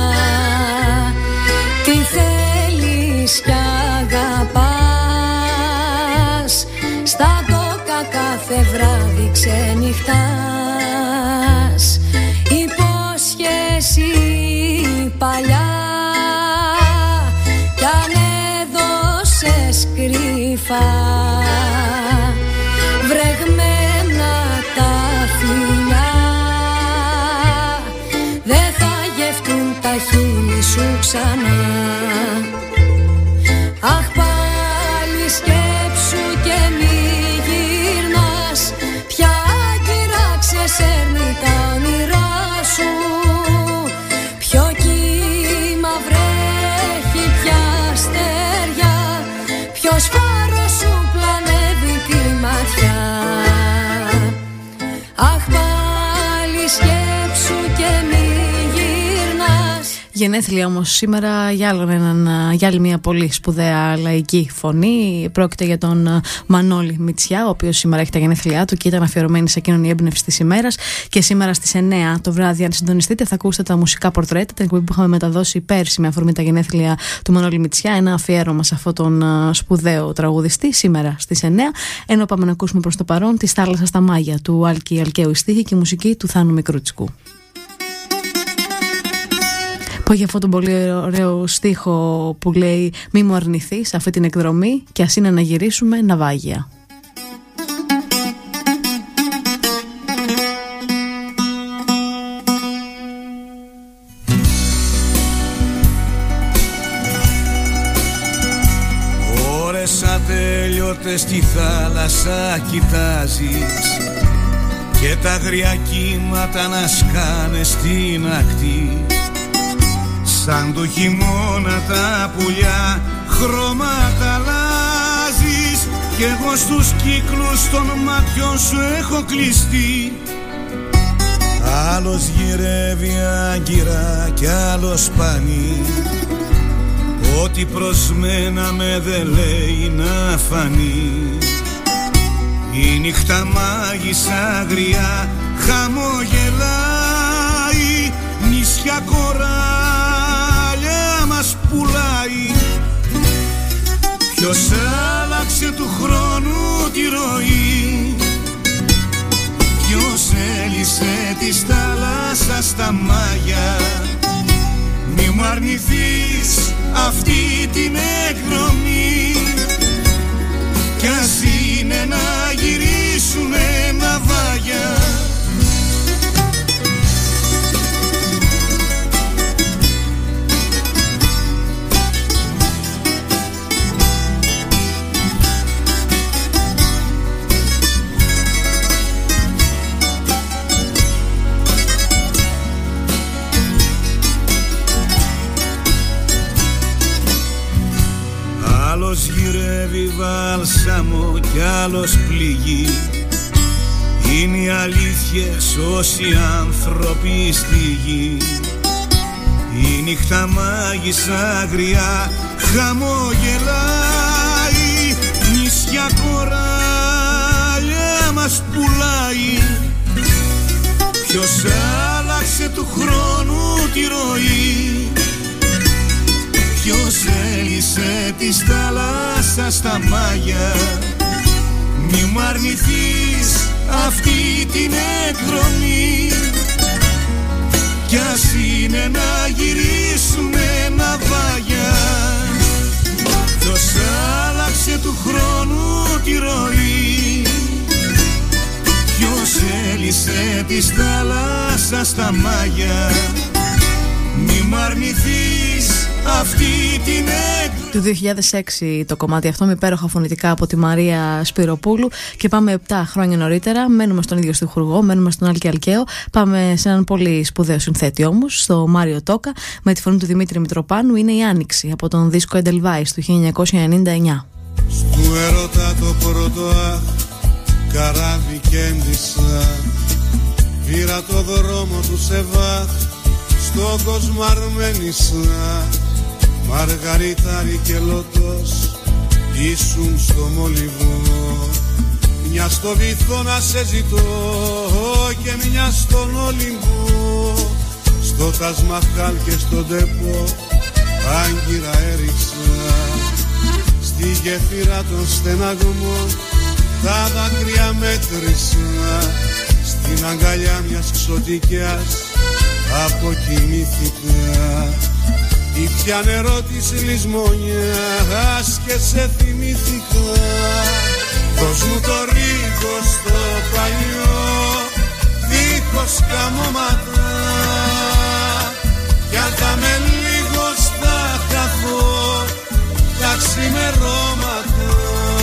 τι θέλεις κι αγαπάς, στα τόκα κάθε βράδυ ξενυχτάς. Υπόσχεση παλιά κι αν έδωσες κρυφά, βρεγμένα τα φιλιά, δεν θα γευτούν τα χείλη σου ξανά. Αχ, πάλι σκέψου και μη γυρνάς, πια άγκυρα ξεσέρνει τα όνειρά σου, ποιο κύμα βρέχει, ποια αστέρια, ποιος φάρος σου πλανεύει τη ματιά. Αχ, πάλι σκέψου και μη γυρνάς. Γενέθλια όμως σήμερα για άλλη μια πολύ σπουδαία λαϊκή φωνή. Πρόκειται για τον Μανώλη Μητσιά, ο οποίος σήμερα έχει τα γενέθλιά του και ήταν αφιερωμένη σε εκείνον η έμπνευση της ημέρας. Και σήμερα στις 9 το βράδυ, αν συντονιστείτε, θα ακούσετε τα μουσικά πορτρέτα, την εκπομπή που είχαμε μεταδώσει πέρσι με αφορμή τα γενέθλια του Μανώλη Μητσιά. Ένα αφιέρωμα σε αυτόν τον σπουδαίο τραγουδιστή σήμερα στις 9. Ενώ πάμε να ακούσουμε προς το παρόν τη Θάλασσα στα Μάγια του Άλκη Αλκαίου, η στίχη και η μουσική του Θάνου Μικρούτσικου. Πω για αυτόν τον πολύ ωραίο στίχο που λέει «Μη μου αρνηθείς αυτή την εκδρομή και ας είναι να γυρίσουμε ναυάγια». Ώρες ατέλειωτες στη θάλασσα κοιτάζεις και τα αγριά κύματα να σκάνε στην ακτή. Σαν το χειμώνα τα πουλιά χρώματα αλλάζεις κι εγώ στους κύκλους των μάτιων σου έχω κλειστεί. Άλλος γυρεύει άγκυρα κι άλλος σπάνι, ό,τι προς μένα με δε λέει να φανεί. Η νύχτα μάγισσα αγριά χαμογελάει, νησιά κοράλια μας πουλάει. Ποιος άλλαξε του χρόνου τη ροή, ποιος έλυσε της θάλασσας στα μάγια. Μη μου αρνηθείς αυτή την εκδρομή κι ας είναι να γυρίσουνε ναυάγια. Άλλος γυρεύει βάλσαμο κι άλλος πληγεί. Είναι οι αλήθειες όσοι άνθρωποι στη γη. Η νύχτα μάγισσα αγριά χαμογελάει. Νησιά κοράλια μας πουλάει. Ποιος άλλαξε του χρόνου τη ροή? Ποιος έλυσε της θάλασσας στα μάγια? Μη μ' αρνηθείς αυτή την εκδρομή, κι ας είναι να γυρίσουνε ναυάγια. Ποιος άλλαξε του χρόνου τη ροή? Ποιος έλυσε της θάλασσας στα μάγια? Μη μ' αρνηθείς αυτή την του 2006 το κομμάτι αυτό με υπέροχα φωνητικά από τη Μαρία Σπυροπούλου. Και πάμε 7 χρόνια νωρίτερα. Μένουμε στον ίδιο στιχουργό, μένουμε στον Άλκη Αλκαίο. Πάμε σε έναν πολύ σπουδαίο συνθέτη όμως, στο Μάριο Τόκα, με τη φωνή του Δημήτρη Μητροπάνου. Είναι η Άνοιξη από τον δίσκο Edelweiss του 1999. Στου έρωτα το πρώτο αχ, καράβι κέντησα. Πήρα το δρόμο του σε βάθ, στον κόσμο αρμένησα. Μαργαριτάρι και λότος ήσουν στο μολυβό. Μια στο βυθό να σε ζητώ και μια στον Ολυμπό. Στο Τασμαχάλ και στον Τεπό άγκυρα έριξα. Στη γέφυρα των στεναγμών τα δάκρυα μέτρησα. Στην αγκαλιά μιας ξωτικιάς αποκοιμήθηκα. Ήπια νερό της λησμονιάς και σε θυμήθηκα. Δώσ' μου το ρίγο στο παλιό, δίχως καμώματα. Κι αν θα με λίγος θα χαθώ τα ξημερώματα.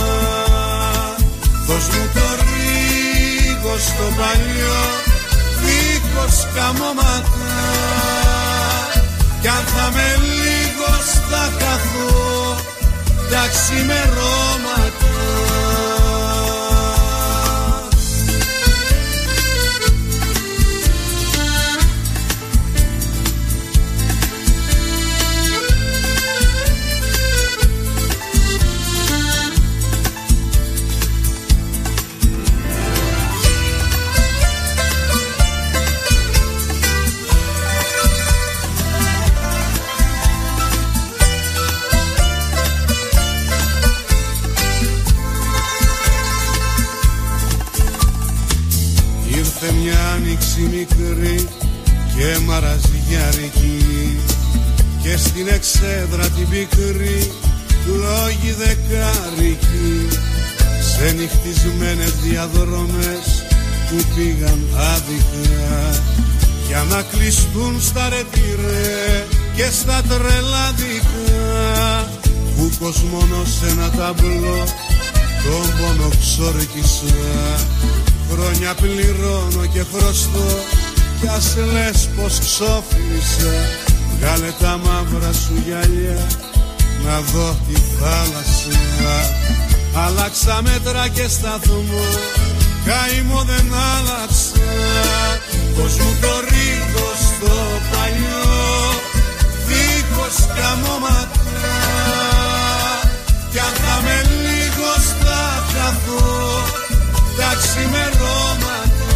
Δώσ' μου το ρίγο στο παλιό, δίχως καμώματα. Κι αν θα με λίγος θα καθώ τα ξημερώματα. Μια άνοιξη μικρή και μαραζιάρικη, και στην εξέδρα την πικρή λόγοι δεκάρικοι. Σε νυχτισμένες διαδρομές που πήγαν άδικα, για να κλειστούν στα ρετήρε και στα τρελάδικα. Κούκος μόνο σε ένα ταμπλό τον πόνο ξόρκισα. Χρόνια πληρώνω και χρωστώ κι ας λες πως ξόφλησα. Βγάλε τα μαύρα σου γυαλιά να δω τη θάλασσα. Άλλαξα μέτρα και σταθμό, καημό δεν άλλαξα. Πως μου το ρίγω στο παλιό, δίχως καμώματα. Κι αν θα με λίγος θα χαθώ τα ξημερώματα.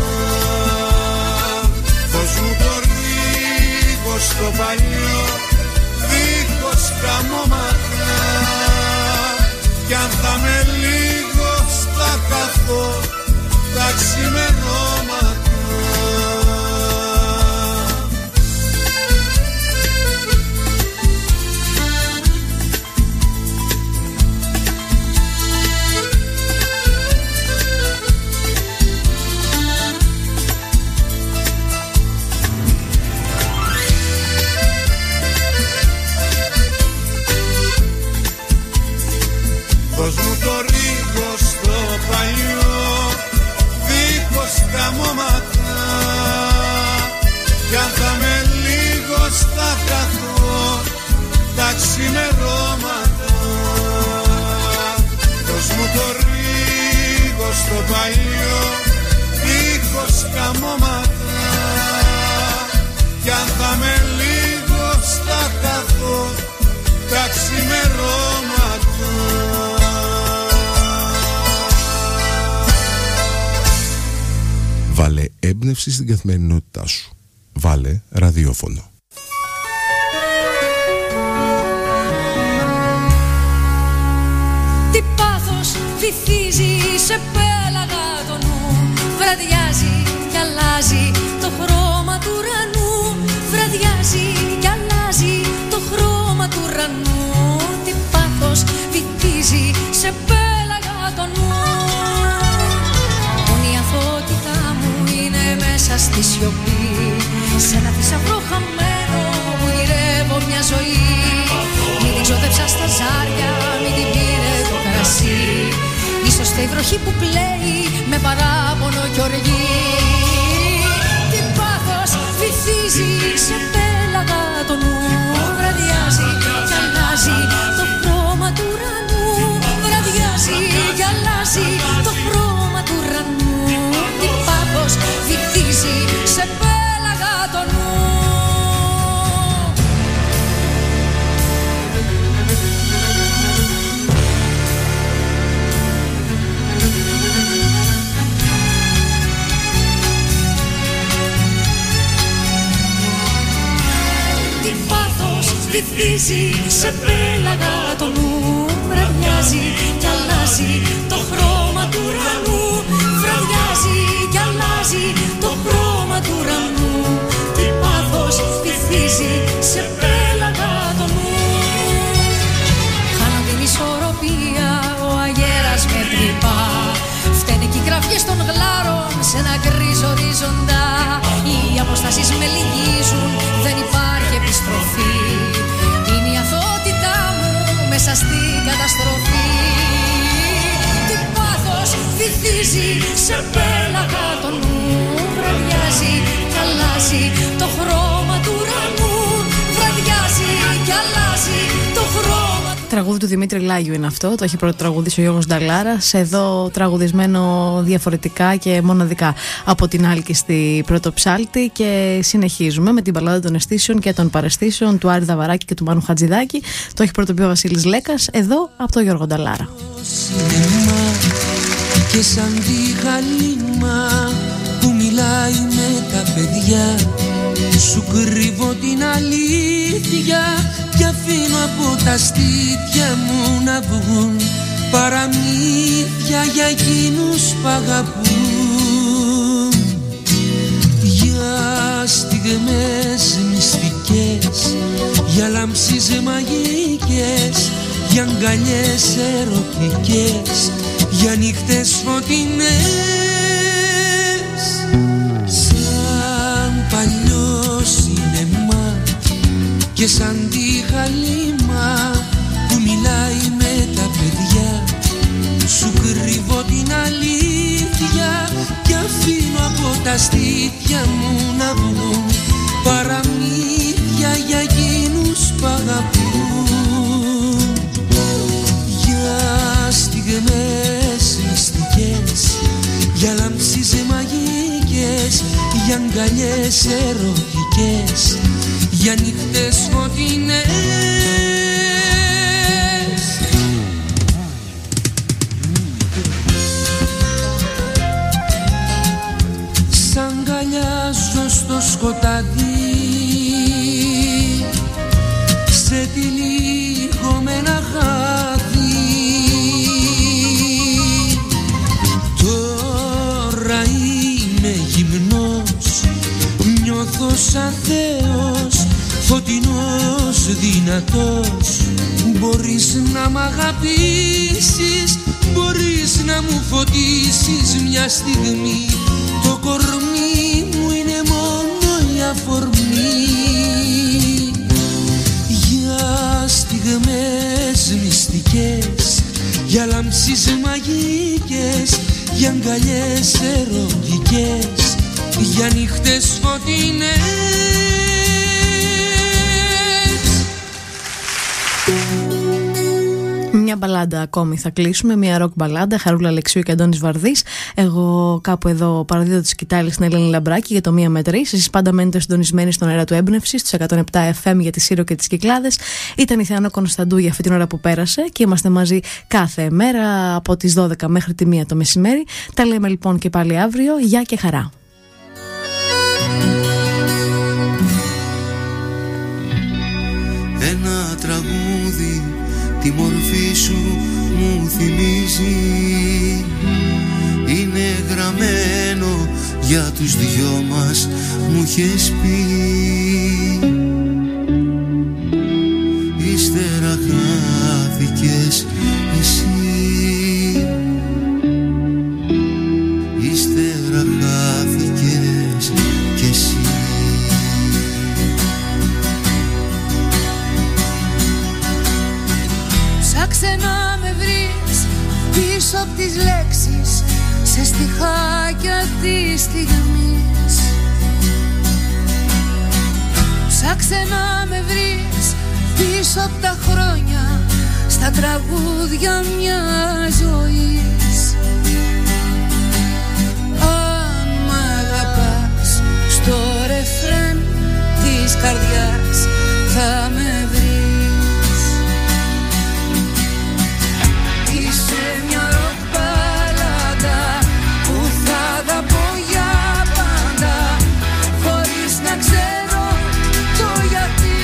Πως μου το ρίγω στο παλιό, δίχως καμώματα. Κι αν θα με λίγος θα καθώ τα ξημερώματα. Δώσ' μου το ρίγο στο παλιό, δίχως καμώματα, κι αν θα με λίγος θα καθώ τα ξημερώματα. Δώσ' μου το ρίγο στο παλιό, δίχως καμώματα, κι αν θα με λίγος θα καθώ τα ξημερώματα. Βάλε έμπνευση στην καθημερινότητά σου. Βάλε ραδιόφωνο. Τι πάθος βυθίζει σε πέλαγα το νου, βραδιάζει κι αλλάζει το χρώμα του ουρανού, βραδιάζει κι αλλάζει το χρώμα του ουρανού. Τι πάθος βυθίζει σε πέλαγα το νου. Μόνο η αθωότητά μου είναι μέσα στη σιωπή, σε ένα θησαυρό χαμένο που γυρεύω μια ζωή. Μην την ξοδέψα στα ζάρια, μην την πήρε το κρασί, ίσως η βροχή που κλαίει με παράπονο κι οργή. Τι πάθος βυθίζει σε πέλαγα το νου, βραδιάζει κι αλλάζει το χρώμα του ουρανού, βραδιάζει κι αλλάζει το χρώμα του ουρανού. Τι πάθος βυθίζει σε πέλαγα το νου. Βυθίζει σε πέλαγα το νου, βραδιάζει κι αλλάζει το χρώμα του ουρανού, βραδιάζει κι αλλάζει το χρώμα του ουρανού. Τι πάθος βυθίζει σε πέλαγα το νου. Χάνω την ισορροπία, ο αγέρας με τρυπά, φταίνε κι οι κραυγές των γλάρων σε ένα γκρίζο οριζοντά. Οι αποστάσεις με λυγίζουν, δεν υπάρχει επιστροφή, είναι η αθωότητά μου μέσα στην καταστροφή. Τι πάθος βυθίζει σε πέλαγα το νου, βραδιάζει κι αλλάζει το χρώμα του ουρανού, βραδιάζει κι αλλάζει το χρώμα. Τραγούδι του Δημήτρη Λάγιου είναι αυτό, το έχει πρώτο τραγουδίσει ο Γιώργος Νταλάρας, εδώ τραγουδισμένο διαφορετικά και μοναδικά από την Άλκη στη Πρωτοψάλτη. Και συνεχίζουμε με την μπαλάδα των αισθήσεων και των παραισθήσεων του Άρη Δαβαράκη και του Μάνου Χατζηδάκη. Το έχει πρωτοποιεί ο Βασίλης Λέκας, εδώ από τον Γιώργο Νταλάρα. Σινεμά και σαν τη γαλήμα που μιλάει με τα παιδιά, σου κρύβω την αλήθεια κι αφήνω από τα στήθια μου να βγουν παραμύθια για εκείνους που αγαπούν. Για στιγμές μυστικές, για λάμψεις μαγικές, για αγκαλιές ερωτικές, για νύχτες φωτεινές. Σαν παλιό σινεμά και σαν τη γαλήμα που μιλάει με τα παιδιά, σου κρύβω την αλήθεια κι αφήνω από τα στήθια μου να βγουν παραμύθια για εκείνους που αγαπούν. Για στιγμές μυστικές, για λάμψεις μαγικές, για αγκαλιές ερωτικές, για νύχτες φωτεινές. Σ' αγκαλιάζω στο σκοτάδι, σε τυλίγω με ένα χάδι. Τώρα είμαι γυμνός, νιώθω σαν Θεός, φωτεινός, δυνατός. Μπορείς να μ' αγαπήσεις, μπορείς να μου φωτίσεις μια στιγμή. Το κορμί μου είναι μόνο η αφορμή για στιγμές μυστικές, για λάμψεις μαγικές, για αγκαλιές ερωτικές, για νύχτες φωτεινές. Μια μπαλάντα ακόμη θα κλείσουμε, μια ροκ μπαλάντα, Χαρούλα Αλεξίου και Αντώνης Βαρδής. Εγώ κάπου εδώ παραδίδω τη σκητάλη στην Ελένη Λαμπράκη για το 1 με 3. Εσείς πάντα μένετε συντονισμένοι στον αέρα του Έμπνευση, στους 107 FM για τη Σύρο και τις Κυκλάδες. Ήταν η Θεάνο Κωνσταντού για αυτή την ώρα που πέρασε και είμαστε μαζί κάθε μέρα από τις 12 μέχρι τη 1 το μεσημέρι. Τα λέμε λοιπόν και πάλι αύριο. Γεια και χαρά. Ένα τραγούδι τη μορφή σου μου θυμίζει, είναι γραμμένο για τους δυο μας, μου είχες πει. Ύστερα χάθηκες εσύ, ύστερα χάθηκες κι εσύ. Ψάξε να με βρεις πίσω απ' τις λέξεις, σε στιχάκια της στιγμής. Ψάξε να με βρεις πίσω απ' τα χρόνια, στα τραγούδια μια ζωής. Αν μ' αγαπάς, στο ρεφρέν της καρδιάς θα με βρεις. Είσαι μια ροκ μπαλάντα που θα αγαπώ για πάντα, χωρίς να ξέρω το γιατί.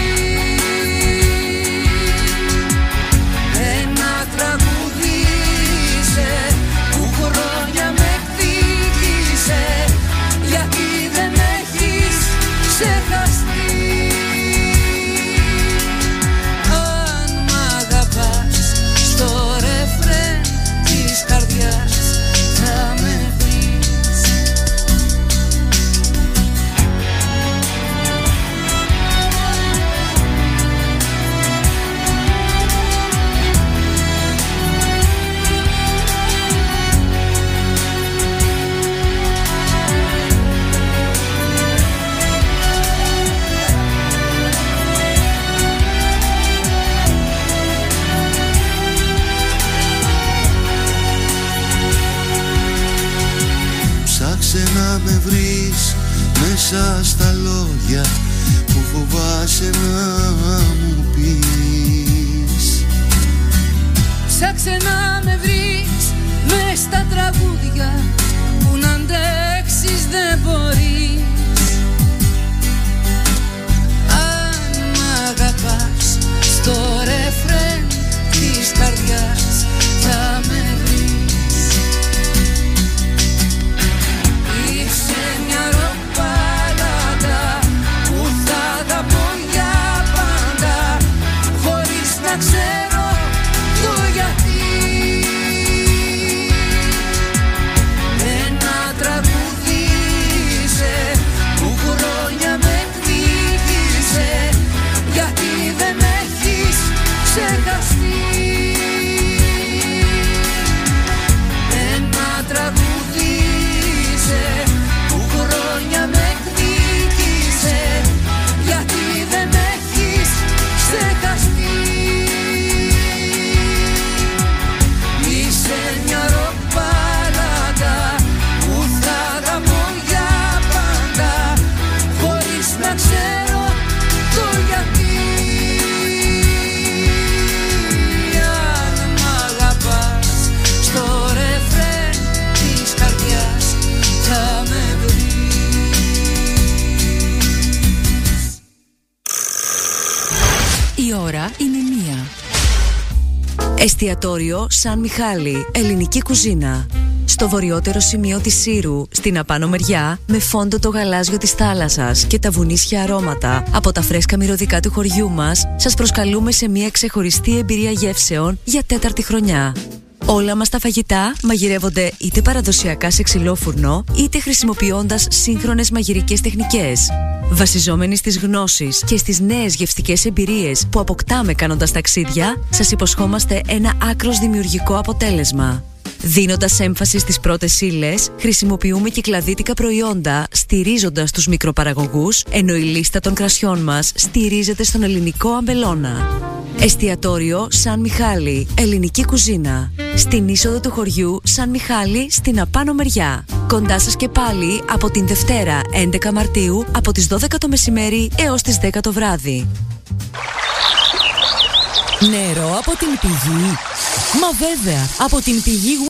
Ένα τραγούδι είσαι που χρόνια με εκδίκησε, γιατί δεν έχεις ξεχαστεί. Αν μ' αγαπάς, στο ρεφρέν της καρδιάς θα με βρεις. Ψάξε να με βρεις μέσα στα λόγια που φοβάσαι να μου πεις. Ψάξε να με βρεις μες στα τραγούδια που να αντέξεις δεν μπορείς. Αν μ' αγαπάς, στο ρεφρέν της καρδιάς θα με βρεις. Είσαι μια ροκ μπαλάντα που θα αγαπώ για πάντα, χωρίς να ξέρω το γιατί. Ένα τραγούδι είσαι που χρόνια με εκδίκησε, γιατί δεν έχεις ξεχαστεί. Ένα τραγούδι είσαι που χρόνια με εκδίκησε, γιατί δεν έχεις ξεχαστεί. Είσαι μια ροκ μπαλάντα που θα αγαπώ για πάντα, χωρίς να ξέρω το γιατί. Αν μ' αγαπάς, στο ρεφρέν της καρδιάς θα με βρεις. Η ώρα είναι 1. Εστιατόριο Σαν Μιχάλη, ελληνική κουζίνα. Στο βορειότερο σημείο της Σύρου, στην απάνω μεριά, με φόντο το γαλάζιο της θάλασσας και τα βουνίσια αρώματα από τα φρέσκα μυρωδικά του χωριού μας, σας προσκαλούμε σε μια ξεχωριστή εμπειρία γεύσεων για 4η χρονιά. Όλα μας τα φαγητά μαγειρεύονται είτε παραδοσιακά σε ξυλόφουρνο, είτε χρησιμοποιώντας σύγχρονες μαγειρικές τεχνικές. Βασιζόμενοι στις γνώσεις και στις νέες γευστικές εμπειρίες που αποκτάμε κάνοντας ταξίδια, σας υποσχόμαστε ένα άκρως δημιουργικό αποτέλεσμα. Δίνοντας έμφαση στις πρώτες ύλες, χρησιμοποιούμε κυκλαδίτικα προϊόντα, στηρίζοντας τους μικροπαραγωγούς, ενώ η λίστα των κρασιών μας στηρίζεται στον ελληνικό αμπελώνα. Εστιατόριο Σαν Μιχάλη, ελληνική κουζίνα. Στην είσοδο του χωριού Σαν Μιχάλη, στην απάνω μεριά. Κοντά σας και πάλι από την Δευτέρα 11 Μαρτίου από τις 12 το μεσημέρι έως τις 10 το βράδυ. Νερό από την πηγή. Μα βέβαια, από την πηγή